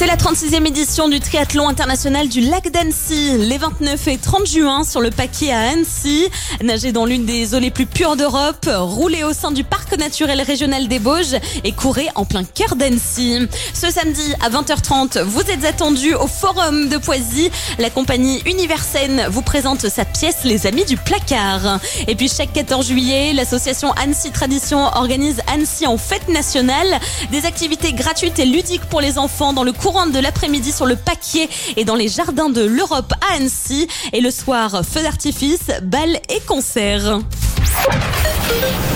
C'est la 36e édition du triathlon international du lac d'Annecy, les 29 et 30 juin sur le Paquier à Annecy. Nagez dans l'une des eaux les plus pures d'Europe, roulez au sein du parc naturel régional des Bauges et courez en plein cœur d'Annecy. Ce samedi à 20h30, vous êtes attendus au Forum de Poisy. La compagnie Universen vous présente sa pièce Les Amis du Placard. Et puis chaque 14 juillet, l'association Annecy Tradition organise Annecy en fête nationale. Des activités gratuites et ludiques pour les enfants dans le courant de l'après-midi sur le Paquier et dans les jardins de l'Europe à Annecy. Et le soir, feux d'artifice, bal et concerts.